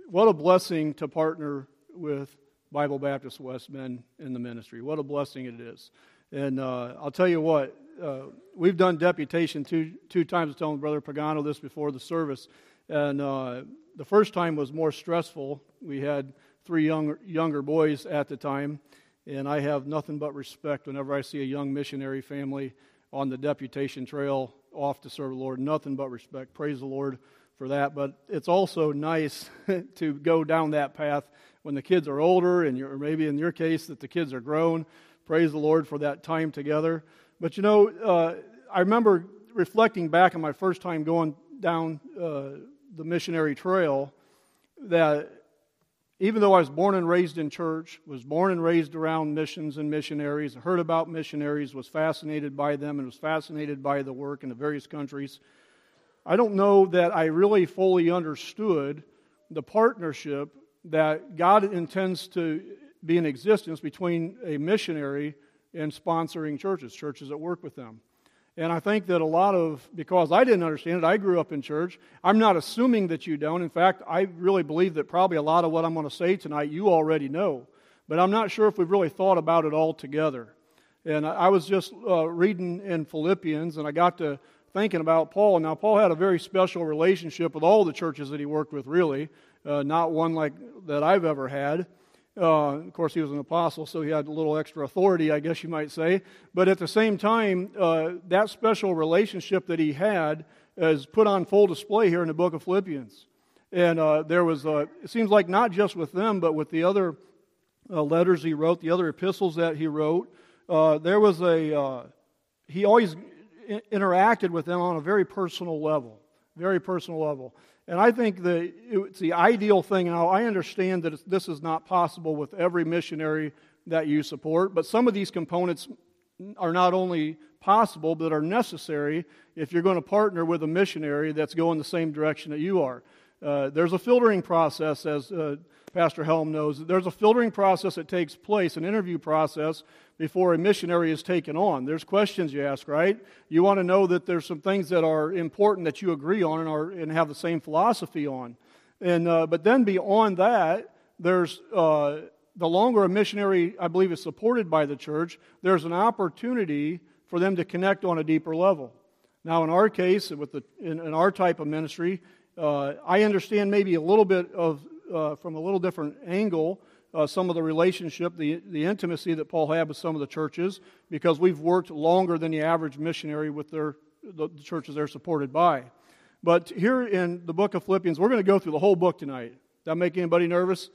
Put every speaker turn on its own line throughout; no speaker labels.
what a blessing to partner with Bible Baptist West Men in the ministry. What a blessing it is. And I'll tell you what, we've done deputation two times. I was telling Brother Pagano this before the service. And the first time was more stressful. We had 3 younger boys at the time. And I have nothing but respect whenever I see a young missionary family on the deputation trail off to serve the Lord. Nothing but respect. Praise the Lord for that. But it's also nice to go down that path when the kids are older, and or maybe in your case that the kids are grown. Praise the Lord for that time together. But I remember reflecting back on my first time going down the missionary trail, that even though I was born and raised in church, was born and raised around missions and missionaries, heard about missionaries, was fascinated by them, and was fascinated by the work in the various countries, I don't know that I really fully understood the partnership that God intends to be in existence between a missionary and sponsoring churches that work with them. And I think that because I didn't understand it, I grew up in church. I'm not assuming that you don't. In fact, I really believe that probably a lot of what I'm going to say tonight you already know. But I'm not sure if we've really thought about it all together. And I was just reading in Philippians, and I got to thinking about Paul. Now, Paul had a very special relationship with all the churches that he worked with, really. Not one like that I've ever had. Of course, he was an apostle, so he had a little extra authority, I guess you might say. But at the same time, that special relationship that he had is put on full display here in the book of Philippians. And there was, it seems like not just with them, but with the other letters he wrote, the other epistles that he wrote, there was he always interacted with them on a very personal level. And I think that it's the ideal thing. Now, I understand that this is not possible with every missionary that you support, but some of these components are not only possible, but are necessary if you're going to partner with a missionary that's going the same direction that you are. There's a filtering process, as Pastor Helm knows. There's a filtering process that takes place, an interview process, before a missionary is taken on. There's questions you ask, right? You want to know that there's some things that are important that you agree on and have the same philosophy on. And but then beyond that, there's the longer a missionary, I believe, is supported by the church, there's an opportunity for them to connect on a deeper level. Now, in our case, in our type of ministry, I understand maybe a little bit of from a little different angle some of the relationship, the intimacy that Paul had with some of the churches, because we've worked longer than the average missionary with the churches they're supported by. But here in the book of Philippians, we're going to go through the whole book tonight. That make anybody nervous?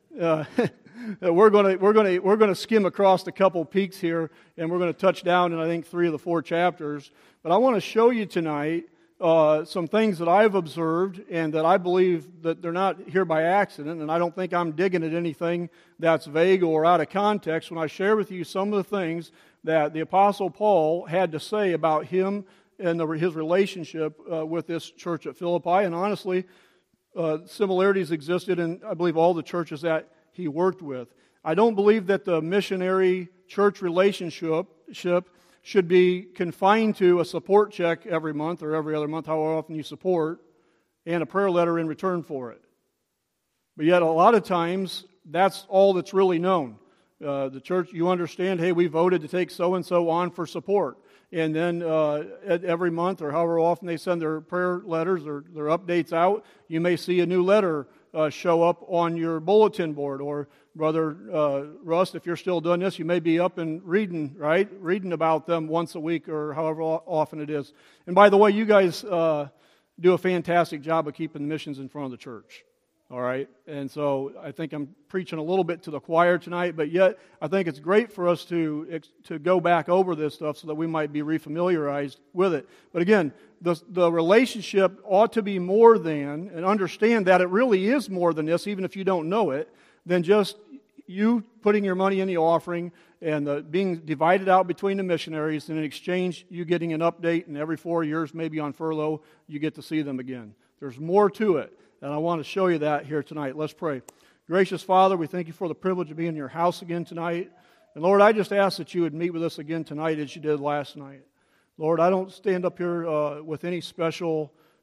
We're going to skim across a couple peaks here, and we're going to touch down in I think 3 of the 4 chapters. But I want to show you tonight some things that I've observed and that I believe that they're not here by accident, and I don't think I'm digging at anything that's vague or out of context when I share with you some of the things that the Apostle Paul had to say about him and his relationship with this church at Philippi. And honestly, similarities existed in, I believe, all the churches that he worked with. I don't believe that the missionary-church relationship should be confined to a support check every month or every other month, however often you support, and a prayer letter in return for it. But yet a lot of times, that's all that's really known. The church, you understand, hey, we voted to take so-and-so on for support. And then every month or however often they send their prayer letters or their updates out, you may see a new letter show up on your bulletin board. Or Brother Russ, if you're still doing this, you may be up and reading, right? Reading about them once a week or however often it is. And by the way, you guys do a fantastic job of keeping the missions in front of the church. All right? And so I think I'm preaching a little bit to the choir tonight, but yet I think it's great for us to go back over this stuff so that we might be refamiliarized with it. But again, the relationship ought to be more than, and understand that it really is more than this, even if you don't know it, than just you putting your money in the offering and being divided out between the missionaries, and in exchange you getting an update, and every 4 years, maybe on furlough, you get to see them again. There's more to it. And I want to show you that here tonight. Let's pray. Gracious Father, we thank you for the privilege of being in your house again tonight. And Lord, I just ask that you would meet with us again tonight as you did last night. Lord, I don't stand up here with any special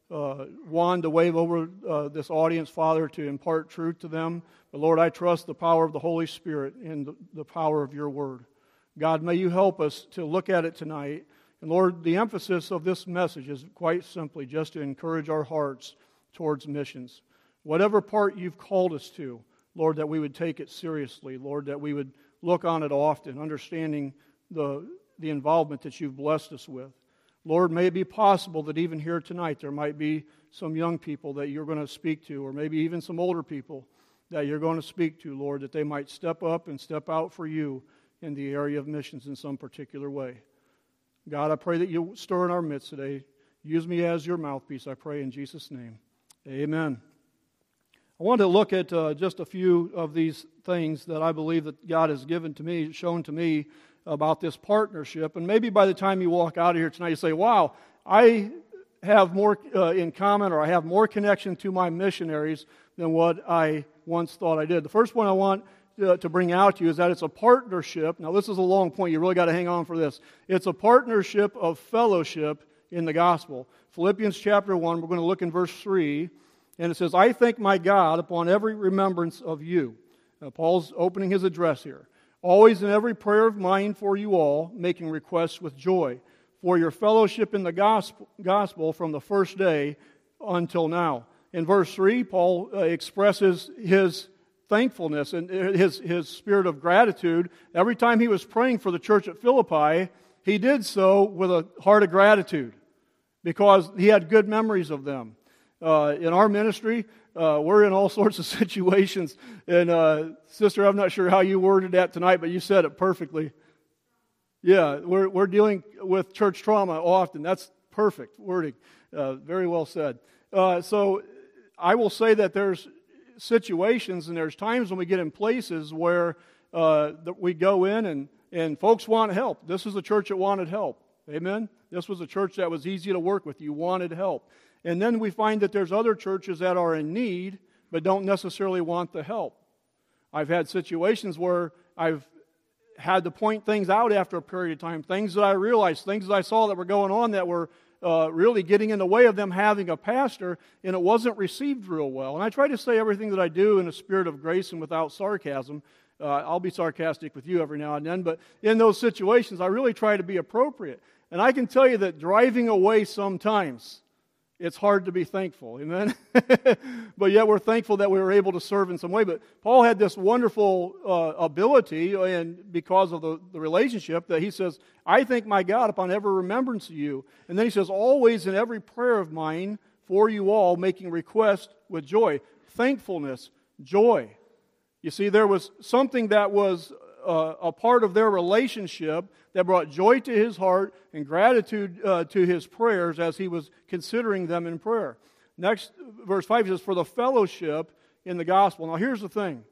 Juan to wave over this audience, Father, to impart truth to them. But Lord, I trust the power of the Holy Spirit and the power of your word. God, may you help us to look at it tonight. And Lord, the emphasis of this message is quite simply just to encourage our hearts towards missions. Whatever part you've called us to, Lord, that we would take it seriously. Lord, that we would look on it often, understanding the involvement that you've blessed us with. Lord, may it be possible that even here tonight there might be some young people that you're going to speak to, or maybe even some older people that you're going to speak to, Lord, that they might step up and step out for you in the area of missions in some particular way. God, I pray that you stir in our midst today. Use me as your mouthpiece, I pray in Jesus' name. Amen. I want to look at just a few of these things that I believe that God has given to me, shown to me about this partnership. And maybe by the time you walk out of here tonight, you say, wow, I have more in common, or I have more connection to my missionaries than what I once thought I did. The first one I want to bring out to you is that it's a partnership. Now, this is a long point. You really got to hang on for this. It's a partnership of fellowship in the gospel. Philippians chapter 1, we're going to look in verse 3, and it says, I thank my God upon every remembrance of you. Now, Paul's opening his address here. Always in every prayer of mine for you all, making requests with joy, for your fellowship in the gospel from the first day until now. In verse 3, Paul expresses his thankfulness and his spirit of gratitude. Every time he was praying for the church at Philippi, he did so with a heart of gratitude because he had good memories of them. In our ministry, we're in all sorts of situations. And sister, I'm not sure how you worded that tonight, but you said it perfectly. Yeah, we're dealing with church trauma often. That's perfect wording. Very well said. So I will say that there's situations and there's times when we get in places where we go in and folks want help. This is a church that wanted help. Amen? This was a church that was easy to work with. You wanted help. And then we find that there's other churches that are in need but don't necessarily want the help. I've had situations where I've had to point things out after a period of time, things that I realized, things that I saw that were going on that were really getting in the way of them having a pastor, and it wasn't received real well. And I try to say everything that I do in a spirit of grace and without sarcasm. I'll be sarcastic with you every now and then, but in those situations, I really try to be appropriate. And I can tell you that driving away sometimes, it's hard to be thankful, amen? But yet we're thankful that we were able to serve in some way. But Paul had this wonderful ability, and because of the relationship, that he says, I thank my God upon every remembrance of you. And then he says, always in every prayer of mine for you all, making request with joy. Thankfulness, joy. You see, there was something that was a part of their relationship that brought joy to his heart and gratitude to his prayers as he was considering them in prayer. Next, verse 5 says, for the fellowship in the gospel. Now here's the thing.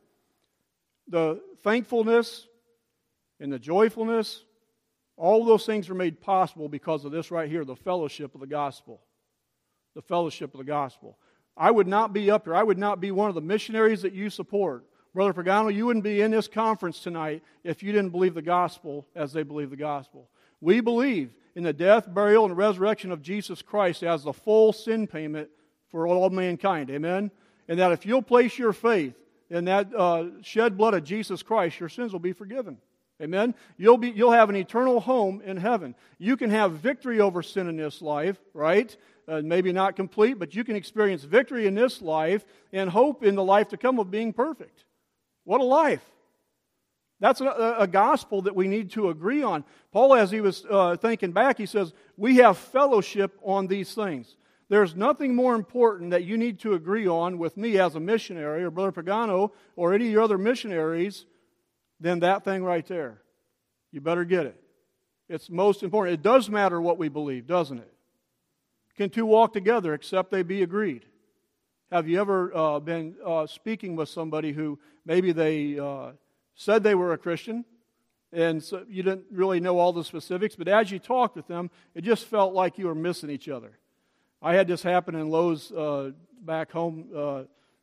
The thankfulness and the joyfulness, all those things are made possible because of this right here, the fellowship of the gospel. The fellowship of the gospel. I would not be up here. I would not be one of the missionaries that you support. Brother Pagano, you wouldn't be in this conference tonight if you didn't believe the gospel as they believe the gospel. We believe in the death, burial, and resurrection of Jesus Christ as the full sin payment for all mankind. Amen? And that if you'll place your faith in that shed blood of Jesus Christ, your sins will be forgiven. Amen? You'll have an eternal home in heaven. You can have victory over sin in this life, right? Maybe not complete, but you can experience victory in this life and hope in the life to come of being perfect. What a life. That's a gospel that we need to agree on. Paul, as he was thinking back, he says, we have fellowship on these things. There's nothing more important that you need to agree on with me as a missionary, or Brother Pagano, or any of your other missionaries, than that thing right there. You better get it. It's most important. It does matter what we believe, doesn't it? Can two walk together except they be agreed? Have you ever been speaking with somebody who maybe they said they were a Christian, and so you didn't really know all the specifics, but as you talked with them, it just felt like you were missing each other. I had this happen in Lowe's back home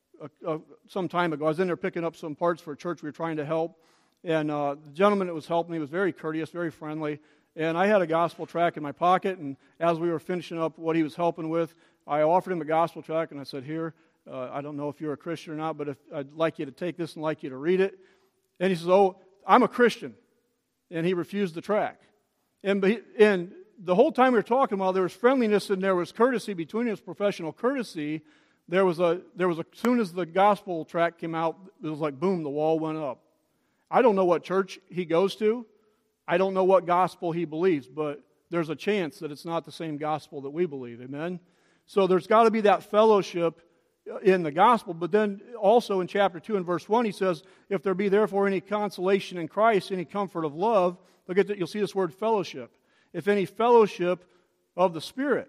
some time ago. I was in there picking up some parts for a church we were trying to help, and the gentleman that was helping me was very courteous, very friendly, and I had a gospel tract in my pocket, and as we were finishing up what he was helping with, I offered him a gospel tract, and I said, here, I don't know if you're a Christian or not, but if I'd like you to take this and like you to read it. And he says, oh, I'm a Christian. And he refused the tract. And the whole time we were talking, while there was friendliness and there was courtesy between us, professional courtesy, there was as soon as the gospel tract came out, it was like, boom, the wall went up. I don't know what church he goes to. I don't know what gospel he believes, but there's a chance that it's not the same gospel that we believe. Amen? So there's got to be that fellowship in the gospel. But then also in chapter 2 and verse 1, he says, if there be therefore any consolation in Christ, any comfort of love, look at that, you'll see this word fellowship. If any fellowship of the Spirit.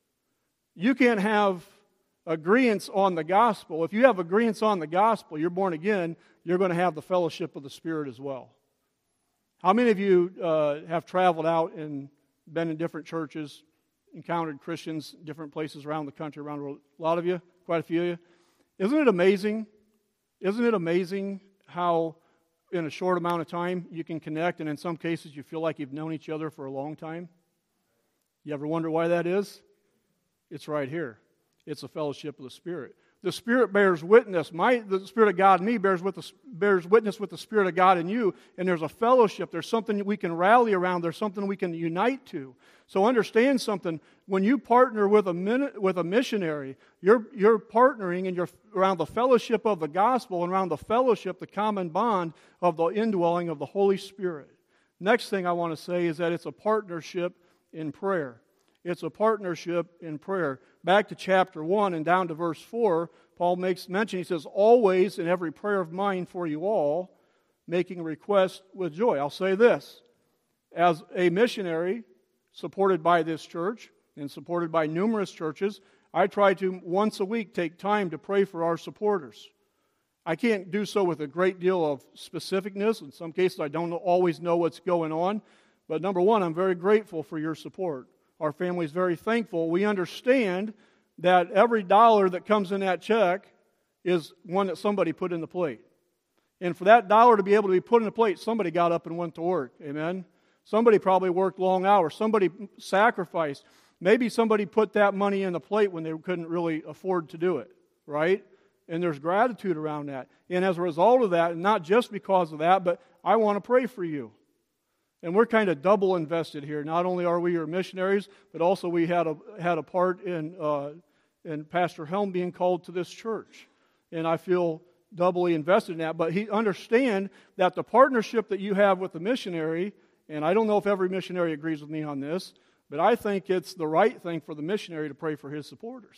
You can't have agreeance on the gospel. If you have agreeance on the gospel, you're born again, you're going to have the fellowship of the Spirit as well. How many of you have traveled out and been in different churches, encountered Christians in different places around the country, around the world? A lot of you, quite a few of you. Isn't it amazing? Isn't it amazing how in a short amount of time you can connect, and in some cases you feel like you've known each other for a long time? You ever wonder why that is? It's right here. It's a fellowship of the Spirit. The Spirit bears witness. The Spirit of God in me bears witness with the Spirit of God in you, and there's a fellowship. There's something we can rally around. There's something we can unite to. So understand something. When you partner with a missionary, you're partnering and you're around the fellowship of the gospel and around the fellowship, the common bond of the indwelling of the Holy Spirit. Next thing I want to say is that it's a partnership in prayer. It's a partnership in prayer. Back to chapter 1 and down to verse 4, Paul makes mention, he says, always in every prayer of mine for you all, making a request with joy. I'll say this, as a missionary supported by this church and supported by numerous churches, I try to once a week take time to pray for our supporters. I can't do so with a great deal of specificness. In some cases, I don't always know what's going on. But number one, I'm very grateful for your support. Our family is very thankful. We understand that every dollar that comes in that check is one that somebody put in the plate. And for that dollar to be able to be put in the plate, somebody got up and went to work. Amen? Somebody probably worked long hours. Somebody sacrificed. Maybe somebody put that money in the plate when they couldn't really afford to do it. Right? And there's gratitude around that. And as a result of that, and not just because of that, but I want to pray for you. And we're kind of double invested here. Not only are we your missionaries, but also we had a part in Pastor Helm being called to this church. And I feel doubly invested in that. But he understand that the partnership that you have with the missionary, and I don't know if every missionary agrees with me on this, but I think it's the right thing for the missionary to pray for his supporters.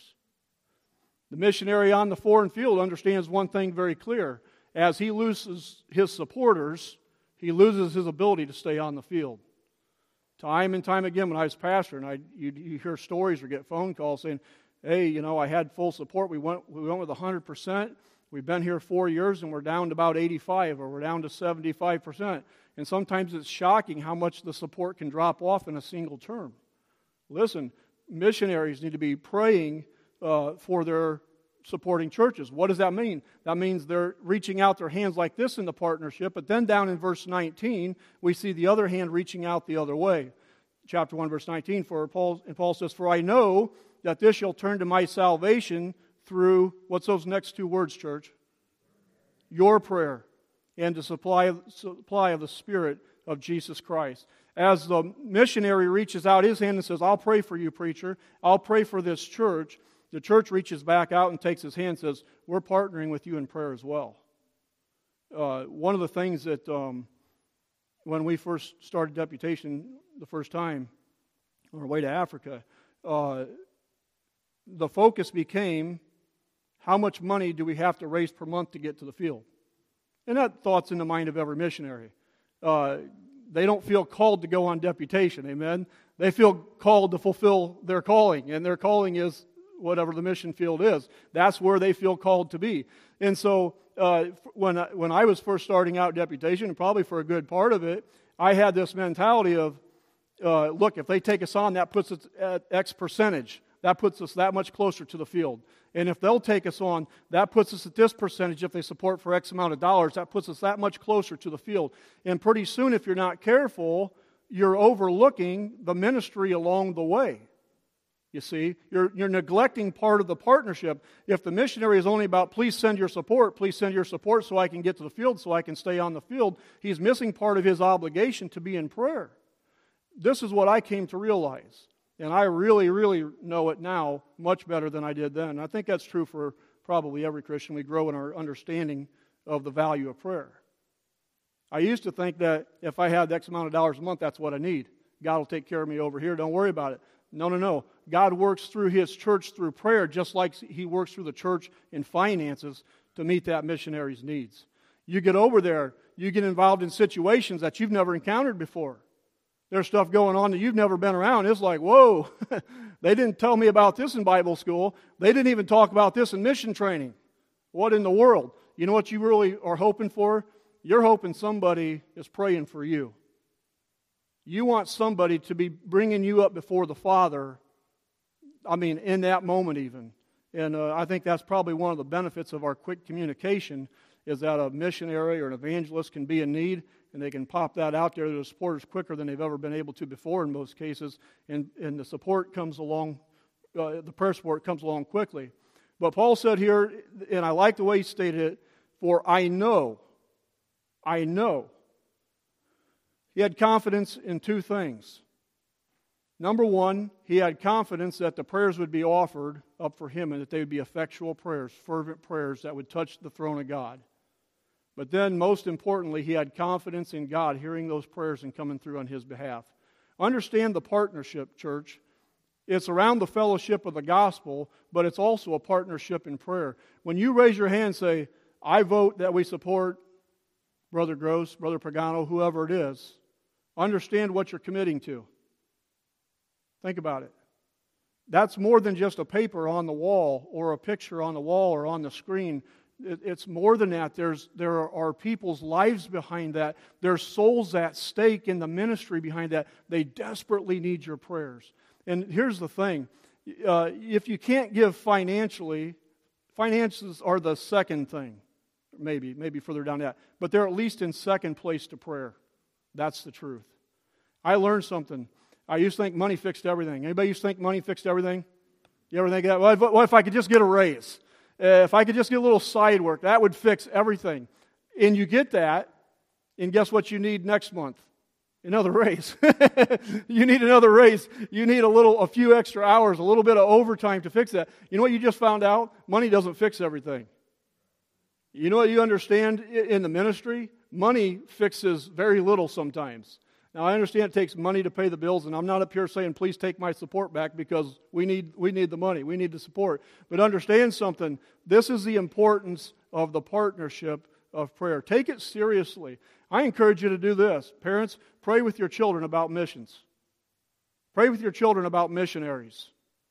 The missionary on the foreign field understands one thing very clear. As he loses his supporters, he loses his ability to stay on the field. Time and time again, when I was pastor, and you hear stories or get phone calls saying, hey, I had full support. We went with 100%. We've been here 4 years, and we're down to about 85, or we're down to 75%. And sometimes it's shocking how much the support can drop off in a single term. Listen, missionaries need to be praying for their supporting churches. What does that mean? That means they're reaching out their hands like this in the partnership, but then down in verse 19, we see the other hand reaching out the other way. Chapter 1, verse 19, Paul says, for I know that this shall turn to my salvation through, what's those next two words, church? Your prayer, and the supply of the Spirit of Jesus Christ. As the missionary reaches out his hand and says, I'll pray for you, preacher. I'll pray for this church. The church reaches back out and takes his hand and says, we're partnering with you in prayer as well. One of the things that when we first started deputation the first time on our way to Africa, the focus became, how much money do we have to raise per month to get to the field? And that thought's in the mind of every missionary. They don't feel called to go on deputation, amen? They feel called to fulfill their calling, and their calling is whatever the mission field is. That's where they feel called to be. And so when I was first starting out deputation, and probably for a good part of it, I had this mentality of, look, if they take us on, that puts us at X percentage. That puts us that much closer to the field. And if they'll take us on, that puts us at this percentage. If they support for X amount of dollars, that puts us that much closer to the field. And pretty soon, if you're not careful, you're overlooking the ministry along the way. You see, you're neglecting part of the partnership. If the missionary is only about, please send your support so I can get to the field, so I can stay on the field, he's missing part of his obligation to be in prayer. This is what I came to realize. And I really, really know it now much better than I did then. And I think that's true for probably every Christian. We grow in our understanding of the value of prayer. I used to think that if I had X amount of dollars a month, that's what I need. God will take care of me over here. Don't worry about it. No. God works through His church through prayer, just like He works through the church in finances to meet that missionary's needs. You get over there, you get involved in situations that you've never encountered before. There's stuff going on that you've never been around. It's like, whoa, they didn't tell me about this in Bible school. They didn't even talk about this in mission training. What in the world? You know what you really are hoping for? You're hoping somebody is praying for you. You want somebody to be bringing you up before the Father, in that moment even. And I think that's probably one of the benefits of our quick communication, is that a missionary or an evangelist can be in need, and they can pop that out there to the supporters quicker than they've ever been able to before in most cases, and the support comes along, the prayer support comes along quickly. But Paul said here, and I like the way he stated it, for I know. He had confidence in two things. Number one, he had confidence that the prayers would be offered up for him and that they would be effectual prayers, fervent prayers that would touch the throne of God. But then, most importantly, he had confidence in God hearing those prayers and coming through on his behalf. Understand the partnership, church. It's around the fellowship of the gospel, but it's also a partnership in prayer. When you raise your hand and say, I vote that we support Brother Gross, Brother Pagano, whoever it is, understand what you're committing to. Think about it. That's more than just a paper on the wall or a picture on the wall or on the screen. It's more than that. There are people's lives behind that. There's souls at stake in the ministry behind that. They desperately need your prayers. And here's the thing. If you can't give financially, finances are the second thing. Maybe further down that. But they're at least in second place to prayer. That's the truth. I learned something. I used to think money fixed everything. Anybody used to think money fixed everything? You ever think that? Well, if I could just get a raise. If I could just get a little side work, that would fix everything. And you get that, and guess what you need next month? Another raise. You need another raise. You need a few extra hours, a little bit of overtime to fix that. You know what you just found out? Money doesn't fix everything. You know what you understand in the ministry? Money fixes very little sometimes. Now, I understand it takes money to pay the bills, and I'm not up here saying, please take my support back, because we need the money. We need the support. But understand something. This is the importance of the partnership of prayer. Take it seriously. I encourage you to do this. Parents, pray with your children about missions. Pray with your children about missionaries.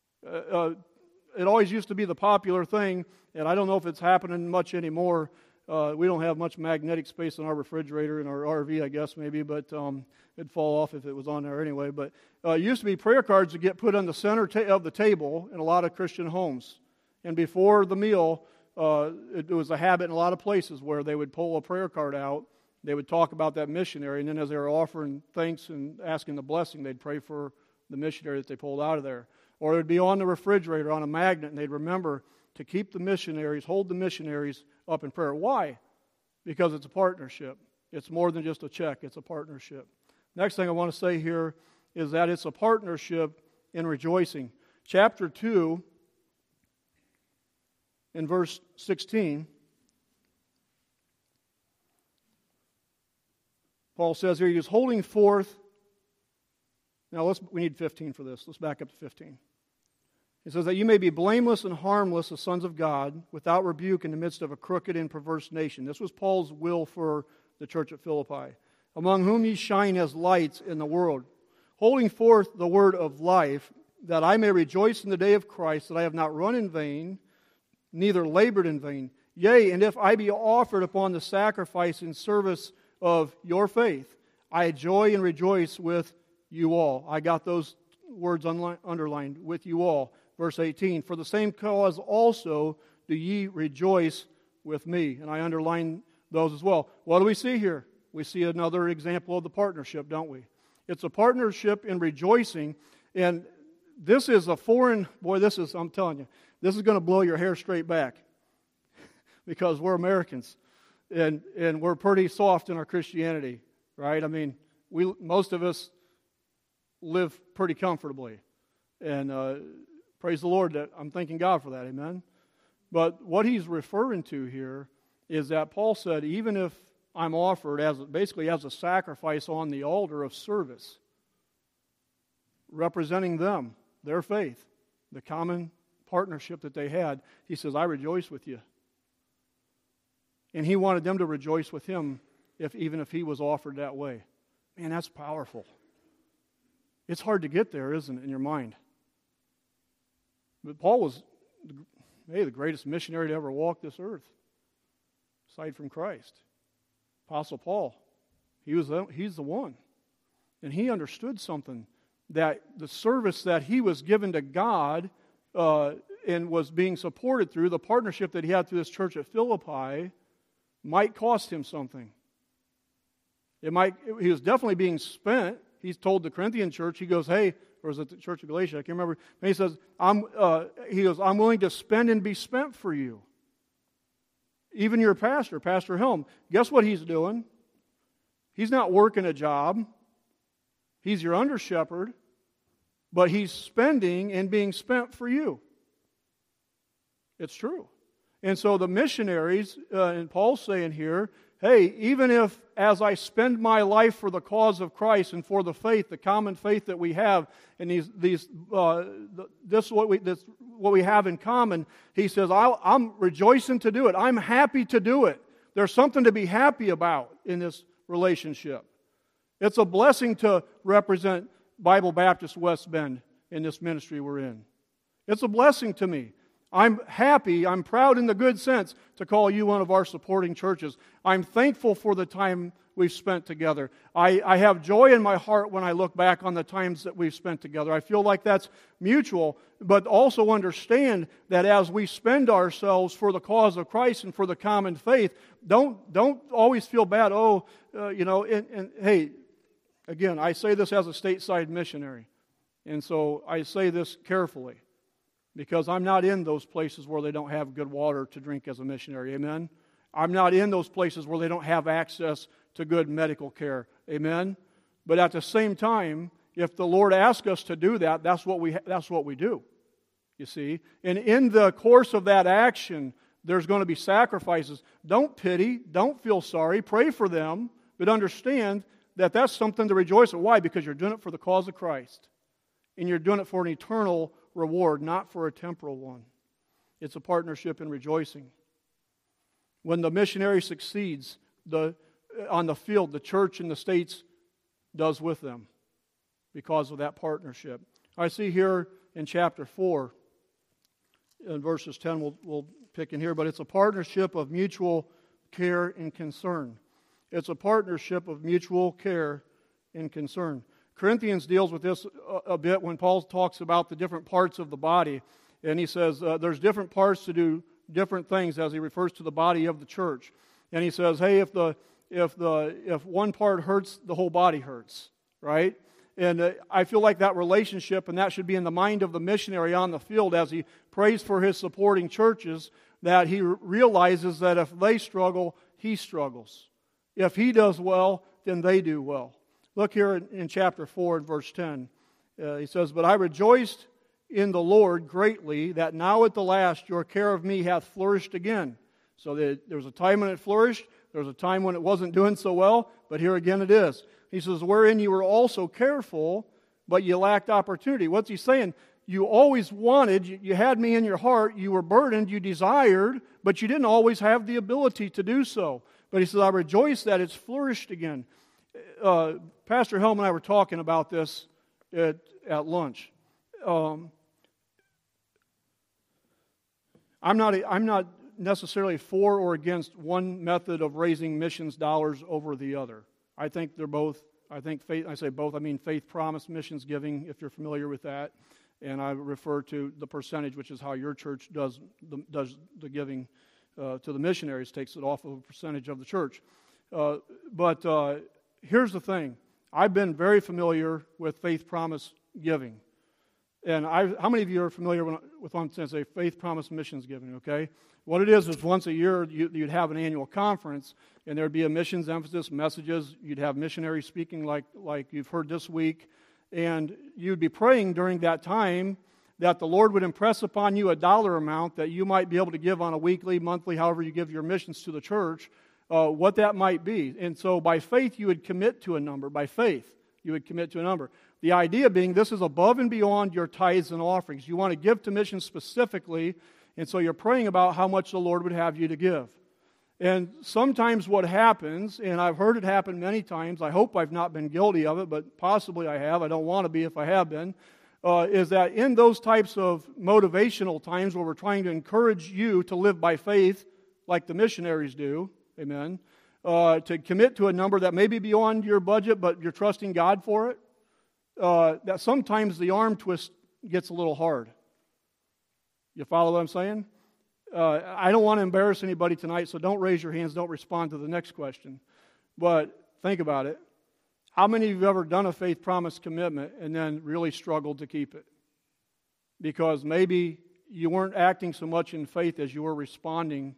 It always used to be the popular thing, and I don't know if it's happening much anymore. We don't have much magnetic space in our refrigerator, in our RV, I guess, maybe, but it'd fall off if it was on there anyway. But it used to be prayer cards that get put on the center of the table in a lot of Christian homes. And before the meal, it was a habit in a lot of places where they would pull a prayer card out. They would talk about that missionary, and then as they were offering thanks and asking the blessing, they'd pray for the missionary that they pulled out of there. Or it would be on the refrigerator on a magnet, and they'd remember to keep the missionaries, hold the missionaries up in prayer. Why? Because it's a partnership. It's more than just a check. It's a partnership. Next thing I want to say here is that it's a partnership in rejoicing. Chapter 2, in verse 16, Paul says here, he is holding forth. Now, we need 15 for this. Let's back up to 15. He says that you may be blameless and harmless as sons of God, without rebuke in the midst of a crooked and perverse nation. This was Paul's will for the church at Philippi. Among whom ye shine as lights in the world, holding forth the word of life, that I may rejoice in the day of Christ, that I have not run in vain, neither labored in vain. Yea, and if I be offered upon the sacrifice in service of your faith, I joy and rejoice with you all. I got those words underlined, with you all. Verse 18, for the same cause also do ye rejoice with me. And I underline those as well. What do we see here? We see another example of the partnership, don't we? It's a partnership in rejoicing, and this is a foreign, boy, I'm telling you, this is going to blow your hair straight back because we're Americans and we're pretty soft in our Christianity, right? I mean, most of us live pretty comfortably. And praise the Lord that I'm thanking God for that, amen? But what he's referring to here is that Paul said, even if I'm offered basically as a sacrifice on the altar of service, representing them, their faith, the common partnership that they had, he says, I rejoice with you. And he wanted them to rejoice with him even if he was offered that way. Man, that's powerful. It's hard to get there, isn't it, in your mind? But Paul was, the greatest missionary to ever walk this earth, aside from Christ. Apostle Paul, he's the one. And he understood something, that the service that he was given to God and was being supported through, the partnership that he had through this church at Philippi, might cost him something. He was definitely being spent. He's told the Corinthian church, he goes, hey, or is it the church of Galatia? I can't remember. And he says, I'm willing to spend and be spent for you. Even your pastor, Pastor Helm, guess what he's doing? He's not working a job. He's your under shepherd, but he's spending and being spent for you. It's true. And so the missionaries, and Paul's saying here, hey, even if as I spend my life for the cause of Christ and for the faith, the common faith that we have, and this what we have in common, he says, I'm rejoicing to do it. I'm happy to do it. There's something to be happy about in this relationship. It's a blessing to represent Bible Baptist West Bend in this ministry we're in. It's a blessing to me. I'm happy, I'm proud in the good sense to call you one of our supporting churches. I'm thankful for the time we've spent together. I have joy in my heart when I look back on the times that we've spent together. I feel like that's mutual, but also understand that as we spend ourselves for the cause of Christ and for the common faith, don't always feel bad. And hey, again, I say this as a stateside missionary, and so I say this carefully. Because I'm not in those places where they don't have good water to drink as a missionary. Amen? I'm not in those places where they don't have access to good medical care. Amen? But at the same time, if the Lord asks us to do that, that's what we do. You see? And in the course of that action, there's going to be sacrifices. Don't pity. Don't feel sorry. Pray for them. But understand that that's something to rejoice at. Why? Because you're doing it for the cause of Christ. And you're doing it for an eternal reward, not for a temporal one. It's a partnership in rejoicing. When the missionary succeeds on the field, the church in the States does with them because of that partnership. I see here in chapter 4, in verses 10, we'll pick in here, but it's a partnership of mutual care and concern. It's a partnership of mutual care and concern. Corinthians deals with this a bit when Paul talks about the different parts of the body. And he says there's different parts to do different things as he refers to the body of the church. And he says, hey, if one part hurts, the whole body hurts, right? And I feel like that relationship, and that should be in the mind of the missionary on the field as he prays for his supporting churches, that he realizes that if they struggle, he struggles. If he does well, then they do well. Look here in chapter 4 and verse 10. He says, But I rejoiced in the Lord greatly that now at the last your care of me hath flourished again. So there was a time when it flourished. There was a time when it wasn't doing so well. But here again it is. He says, Wherein you were also careful, but you lacked opportunity. What's he saying? You always wanted, you had me in your heart, you were burdened, you desired, but you didn't always have the ability to do so. But he says, I rejoice that it's flourished again. Pastor Helm and I were talking about this at lunch. I'm not necessarily for or against one method of raising missions dollars over the other. I think they're both. I think faith. I say both. I mean faith promise missions giving, if you're familiar with that, and I refer to the percentage, which is how your church does the giving to the missionaries, takes it off of a percentage of the church. But here's the thing. I've been very familiar with faith promise giving. And how many of you are familiar with what I'm saying, say, Faith Promise Missions Giving, okay? What it is once a year you'd have an annual conference, and there'd be a missions emphasis, messages. You'd have missionaries speaking like you've heard this week, and you'd be praying during that time that the Lord would impress upon you a dollar amount that you might be able to give on a weekly, monthly, however you give your missions to the church, what that might be. And so by faith you would commit to a number. By faith you would commit to a number. The idea being this is above and beyond your tithes and offerings. You want to give to missions specifically, and so you're praying about how much the Lord would have you to give. And sometimes what happens, and I've heard it happen many times, I hope I've not been guilty of it, but possibly I have, I don't want to be if I have been, is that in those types of motivational times where we're trying to encourage you to live by faith like the missionaries do, amen, to commit to a number that may be beyond your budget, but you're trusting God for it, that sometimes the arm twist gets a little hard. You follow what I'm saying? I don't want to embarrass anybody tonight, so don't raise your hands, don't respond to the next question. But think about it. How many of you have ever done a faith promise commitment and then really struggled to keep it? Because maybe you weren't acting so much in faith as you were responding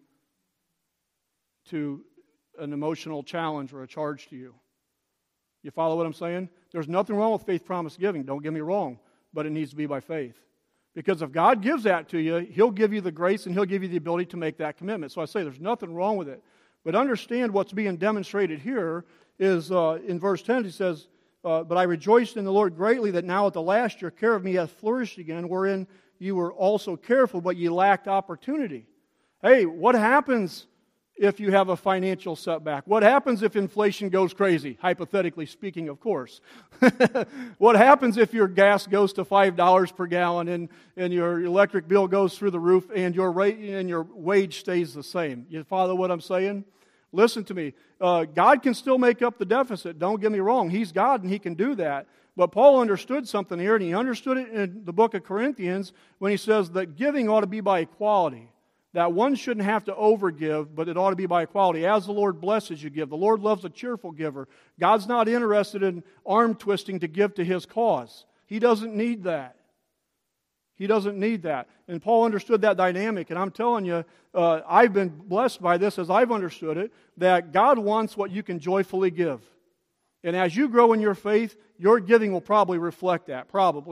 to an emotional challenge or a charge to you. You follow what I'm saying? There's nothing wrong with faith promise giving, don't get me wrong, but it needs to be by faith. Because if God gives that to you, He'll give you the grace and He'll give you the ability to make that commitment. So I say there's nothing wrong with it. But understand what's being demonstrated here is in verse 10, He says, but I rejoiced in the Lord greatly that now at the last your care of me hath flourished again, wherein you were also careful, but ye lacked opportunity. Hey, what happens if you have a financial setback? What happens if inflation goes crazy? Hypothetically speaking, of course. What happens if your gas goes to $5 per gallon and your electric bill goes through the roof and your rate and your wage stays the same? You follow what I'm saying? Listen to me. God can still make up the deficit. Don't get me wrong. He's God and He can do that. But Paul understood something here, and he understood it in the book of Corinthians when he says that giving ought to be by equality. That one shouldn't have to overgive, but it ought to be by equality. As the Lord blesses you give. The Lord loves a cheerful giver. God's not interested in arm twisting to give to His cause. He doesn't need that. He doesn't need that. And Paul understood that dynamic. And I'm telling you, I've been blessed by this as I've understood it, that God wants what you can joyfully give. And as you grow in your faith, your giving will probably reflect that.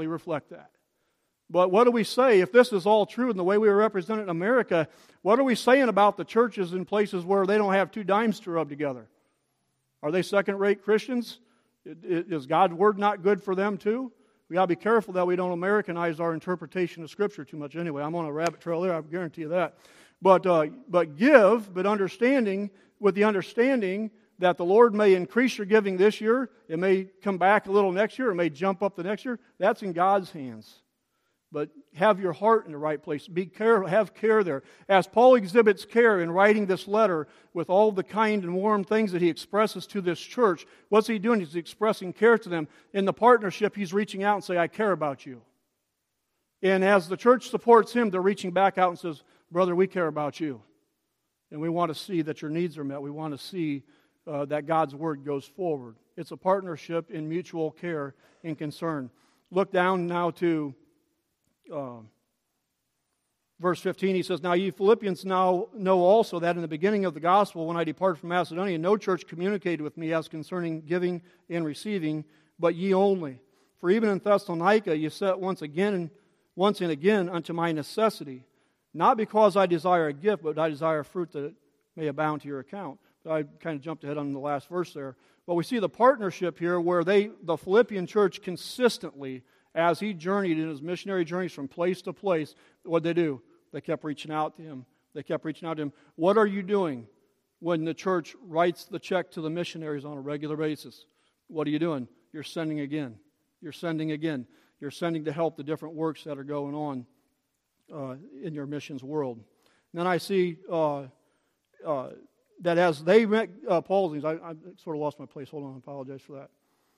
But what do we say? If this is all true in the way we are represented in America, what are we saying about the churches in places where they don't have two dimes to rub together? Are they second-rate Christians? Is God's Word not good for them too? We got to be careful that we don't Americanize our interpretation of Scripture too much anyway. I'm on a rabbit trail there, I guarantee you that. But give, but understanding, with the understanding that the Lord may increase your giving this year, it may come back a little next year, it may jump up the next year. That's in God's hands. But have your heart in the right place. Be careful, have care there. As Paul exhibits care in writing this letter with all the kind and warm things that he expresses to this church, what's he doing? He's expressing care to them. In the partnership, he's reaching out and saying, I care about you. And as the church supports him, they're reaching back out and says, brother, we care about you. And we want to see that your needs are met. We want to see that God's Word goes forward. It's a partnership in mutual care and concern. Look down now to verse 15. He says, now ye Philippians now know also that in the beginning of the gospel, when I departed from Macedonia, no church communicated with me as concerning giving and receiving, but ye only. For even in Thessalonica ye set once and again unto my necessity, not because I desire a gift, but I desire fruit that it may abound to your account. I kind of jumped ahead on the last verse there. But we see the partnership here where the Philippian church consistently, as he journeyed in his missionary journeys from place to place, what did they do? They kept reaching out to him. What are you doing when the church writes the check to the missionaries on a regular basis? What are you doing? You're sending again. You're sending to help the different works that are going on in your missions world. And then I see that as they met Paul's needs, I sort of lost my place. Hold on, I apologize for that.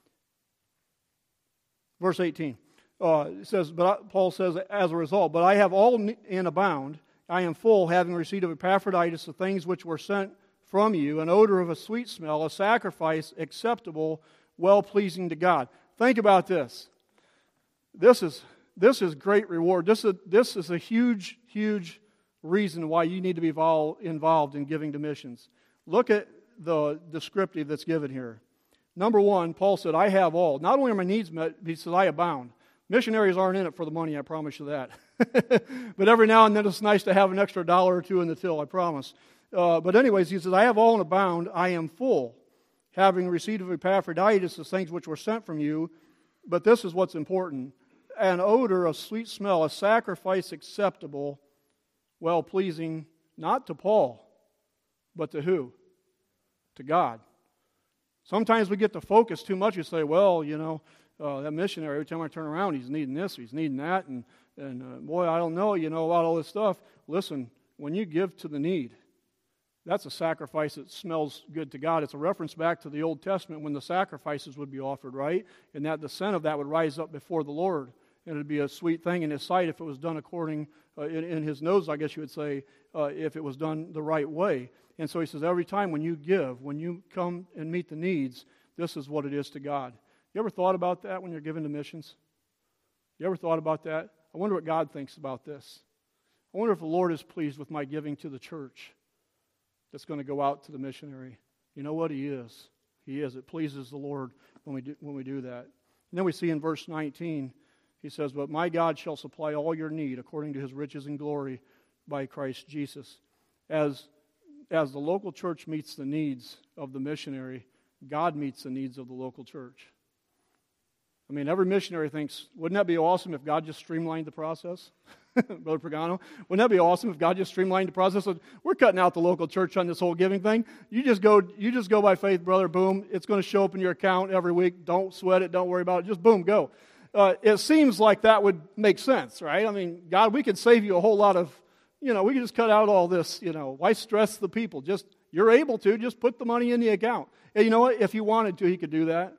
Verse 18. It says, Paul says, as a result, but I have all and abound. I am full, having received of Epaphroditus the things which were sent from you, an odor of a sweet smell, a sacrifice acceptable, well-pleasing to God. Think about this. This is this is great reward. This is a huge, huge reason why you need to be involved in giving to missions. Look at the descriptive that's given here. Number one, Paul said, I have all. Not only are my needs met, he says, I abound. Missionaries aren't in it for the money, I promise you that. But every now and then it's nice to have an extra $1 or $2 in the till, I promise. But anyways, he says, I have all and abound, I am full, having received of Epaphroditus the things which were sent from you. But this is what's important. An odor of sweet smell, a sacrifice acceptable, well-pleasing, not to Paul, but to who? To God. Sometimes we get to focus too much. You say, well, that missionary, every time I turn around, he's needing this, he's needing that, and boy, I don't know, about all this stuff. Listen, when you give to the need, that's a sacrifice that smells good to God. It's a reference back to the Old Testament when the sacrifices would be offered, right? And that the scent of that would rise up before the Lord. And it would be a sweet thing in His sight if it was done according, in His nose, I guess you would say, if it was done the right way. And so he says, every time when you give, when you come and meet the needs, this is what it is to God. You ever thought about that when you're giving to missions? You ever thought about that? I wonder what God thinks about this. I wonder if the Lord is pleased with my giving to the church that's going to go out to the missionary. You know what? He is. He is. It pleases the Lord when we do that. And then we see in verse 19, he says, but my God shall supply all your need according to His riches and glory by Christ Jesus. As the local church meets the needs of the missionary, God meets the needs of the local church. I mean, every missionary thinks, wouldn't that be awesome if God just streamlined the process? Brother Pagano, wouldn't that be awesome if God just streamlined the process? We're cutting out the local church on this whole giving thing. You just go by faith, brother, boom. It's going to show up in your account every week. Don't sweat it. Don't worry about it. Just boom, go. It seems like that would make sense, right? I mean, God, we could save you a whole lot of, we could just cut out all this, why stress the people? You're able to, just put the money in the account. And you know what? If He wanted to, He could do that.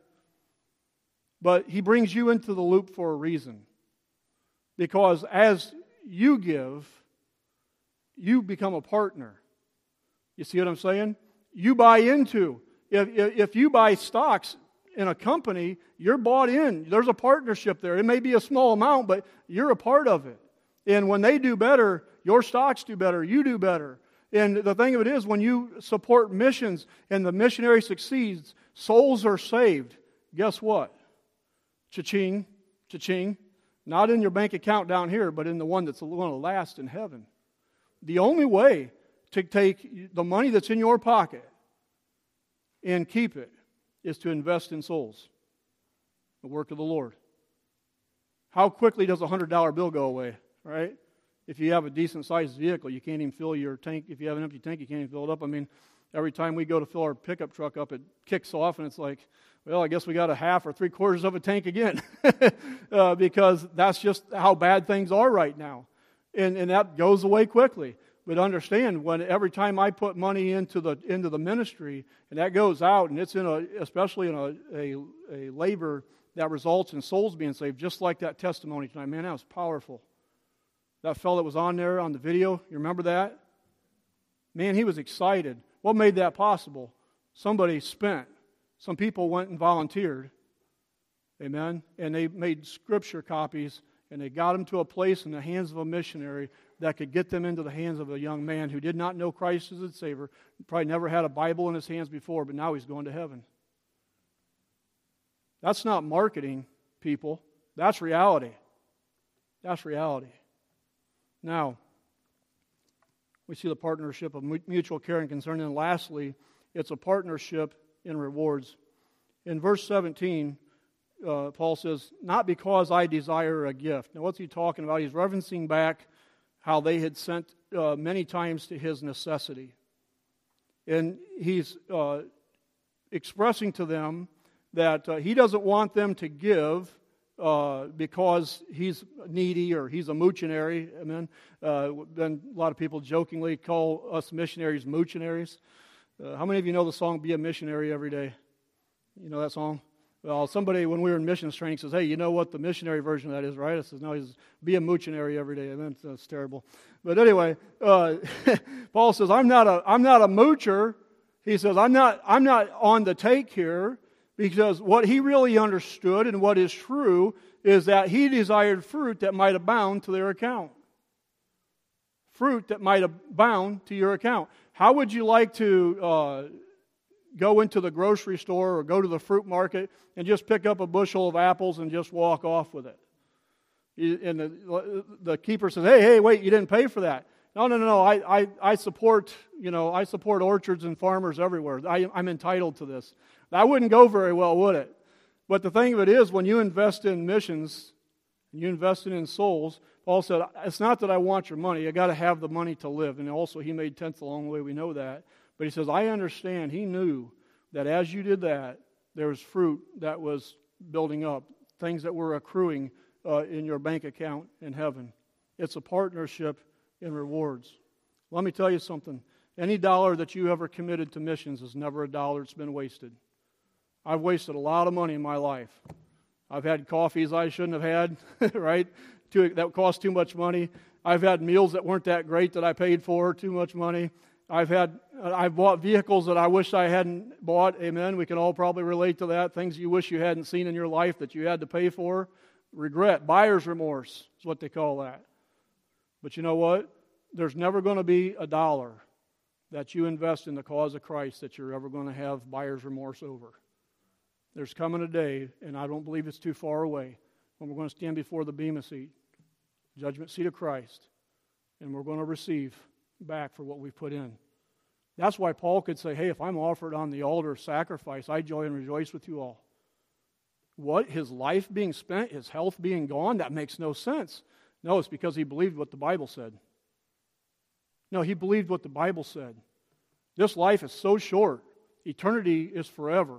But He brings you into the loop for a reason. Because as you give, you become a partner. You see what I'm saying? You buy into. If you buy stocks in a company, you're bought in. There's a partnership there. It may be a small amount, but you're a part of it. And when they do better, your stocks do better, you do better. And the thing of it is, when you support missions and the missionary succeeds, souls are saved. Guess what? Cha-ching, cha-ching. Not in your bank account down here, but in the one that's going to last in heaven. The only way to take the money that's in your pocket and keep it is to invest in souls. The work of the Lord. How quickly does a $100 bill go away, right? If you have a decent-sized vehicle, you can't even fill your tank. If you have an empty tank, you can't even fill it up. I mean, every time we go to fill our pickup truck up, it kicks off, and it's like, well, I guess we got a half or three-quarters of a tank again. Because that's just how bad things are right now. And that goes away quickly. But understand, when every time I put money into the ministry, and that goes out, and it's especially in a labor that results in souls being saved, just like that testimony tonight. Man, that was powerful. That fellow that was on there on the video, you remember that? Man, he was excited. What made that possible? Somebody spent. Some people went and volunteered. Amen? And they made scripture copies, and they got them to a place in the hands of a missionary that could get them into the hands of a young man who did not know Christ as his Savior, probably never had a Bible in his hands before, but now he's going to heaven. That's not marketing, people. That's reality. That's reality. Now, we see the partnership of mutual care and concern. And lastly, it's a partnership in rewards. In verse 17, Paul says, not because I desire a gift. Now, what's he talking about? He's referencing back how they had sent many times to his necessity. And he's expressing to them that he doesn't want them to give because he's needy or he's a moochionary. Amen. Then a lot of people jokingly call us missionaries moochionaries. How many of you know the song "Be a Missionary Every Day"? You know that song? Well, somebody when we were in missions training says, "Hey, you know what the missionary version of that is, right?" I says, "No, he's be a moochionary every day." Amen. That's terrible. But anyway, Paul says, "I'm not a moocher." He says, "I'm not on the take here." Because what he really understood and what is true is that he desired fruit that might abound to their account. Fruit that might abound to your account. How would you like to go into the grocery store or go to the fruit market and just pick up a bushel of apples and just walk off with it? And the keeper says, hey, wait, you didn't pay for that. No. I support orchards and farmers everywhere. I'm entitled to this. That wouldn't go very well, would it? But the thing of it is, when you invest in missions, and you invest in souls, Paul said, it's not that I want your money. I got to have the money to live. And also, he made tenths along the way. We know that. But he says, I understand. He knew that as you did that, there was fruit that was building up, things that were accruing in your bank account in heaven. It's a partnership in rewards. Let me tell you something. Any dollar that you ever committed to missions is never a dollar that's been wasted. I've wasted a lot of money in my life. I've had coffees I shouldn't have had, right? That cost too much money. I've had meals that weren't that great that I paid for, too much money. I've bought vehicles that I wish I hadn't bought. Amen. We can all probably relate to that. Things you wish you hadn't seen in your life that you had to pay for. Regret, buyer's remorse is what they call that. But you know what? There's never going to be a dollar that you invest in the cause of Christ that you're ever going to have buyer's remorse over. There's coming a day, and I don't believe it's too far away, when we're going to stand before the Bema seat, judgment seat of Christ, and we're going to receive back for what we've put in. That's why Paul could say, hey, if I'm offered on the altar of sacrifice, I joy and rejoice with you all. What? His life being spent, his health being gone? That makes no sense. No, it's because he believed what the Bible said. No, he believed what the Bible said. This life is so short. Eternity is forever.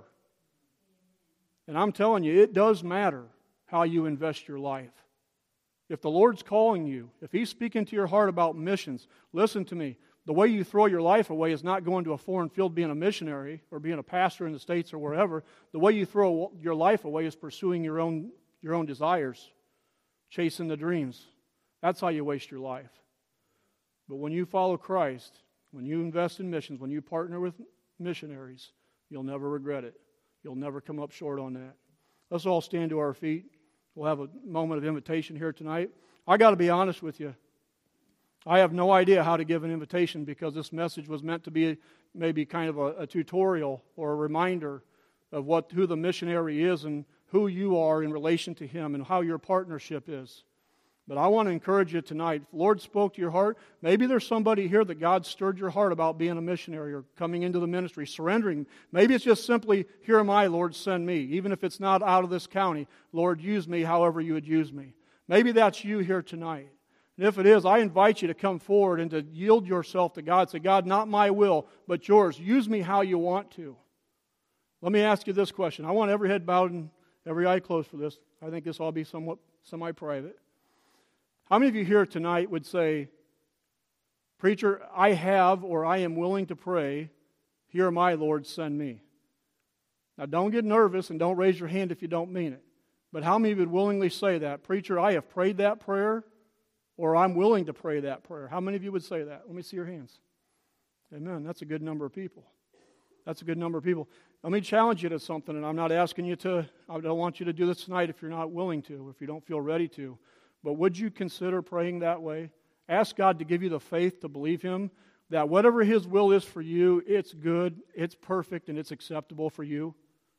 And I'm telling you, it does matter how you invest your life. If the Lord's calling you, if He's speaking to your heart about missions, listen to me. The way you throw your life away is not going to a foreign field being a missionary or being a pastor in the States or wherever. The way you throw your life away is pursuing your own desires, chasing the dreams. That's how you waste your life. But when you follow Christ, when you invest in missions, when you partner with missionaries, you'll never regret it. You'll never come up short on that. Let's all stand to our feet. We'll have a moment of invitation here tonight. I got to be honest with you. I have no idea how to give an invitation because this message was meant to be maybe kind of a tutorial or a reminder of who the missionary is and who you are in relation to him and how your partnership is. But I want to encourage you tonight. If the Lord spoke to your heart, maybe there's somebody here that God stirred your heart about being a missionary or coming into the ministry, surrendering. Maybe it's just simply, here am I, Lord, send me. Even if it's not out of this county, Lord, use me however you would use me. Maybe that's you here tonight. And if it is, I invite you to come forward and to yield yourself to God. Say, God, not my will, but yours. Use me how you want to. Let me ask you this question. I want every head bowed and every eye closed for this. I think this will all be somewhat semi-private. How many of you here tonight would say, Preacher, I have or I am willing to pray, here am I, Lord, send me. Now don't get nervous and don't raise your hand if you don't mean it. But how many would willingly say that? Preacher, I have prayed that prayer, or I'm willing to pray that prayer. How many of you would say that? Let me see your hands. Amen. That's a good number of people. That's a good number of people. Let me challenge you to something, and I'm not asking you I don't want you to do this tonight if you're not willing to, if you don't feel ready to. But would you consider praying that way? Ask God to give you the faith to believe Him, that whatever His will is for you, it's good, it's perfect, and it's acceptable for you.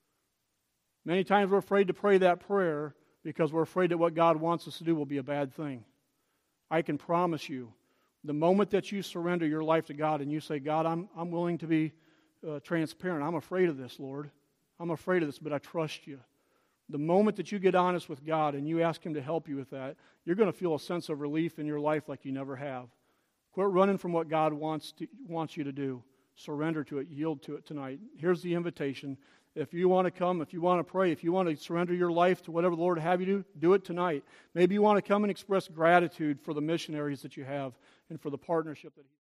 Many times we're afraid to pray that prayer because we're afraid that what God wants us to do will be a bad thing. I can promise you, the moment that you surrender your life to God and you say, God, I'm willing to be transparent. I'm afraid of this, Lord. I'm afraid of this, but I trust you. The moment that you get honest with God and you ask Him to help you with that, you're going to feel a sense of relief in your life like you never have. Quit running from what God wants you to do. Surrender to it. Yield to it tonight. Here's the invitation. If you want to come, if you want to pray, if you want to surrender your life to whatever the Lord have you do it tonight. Maybe you want to come and express gratitude for the missionaries that you have and for the partnership that He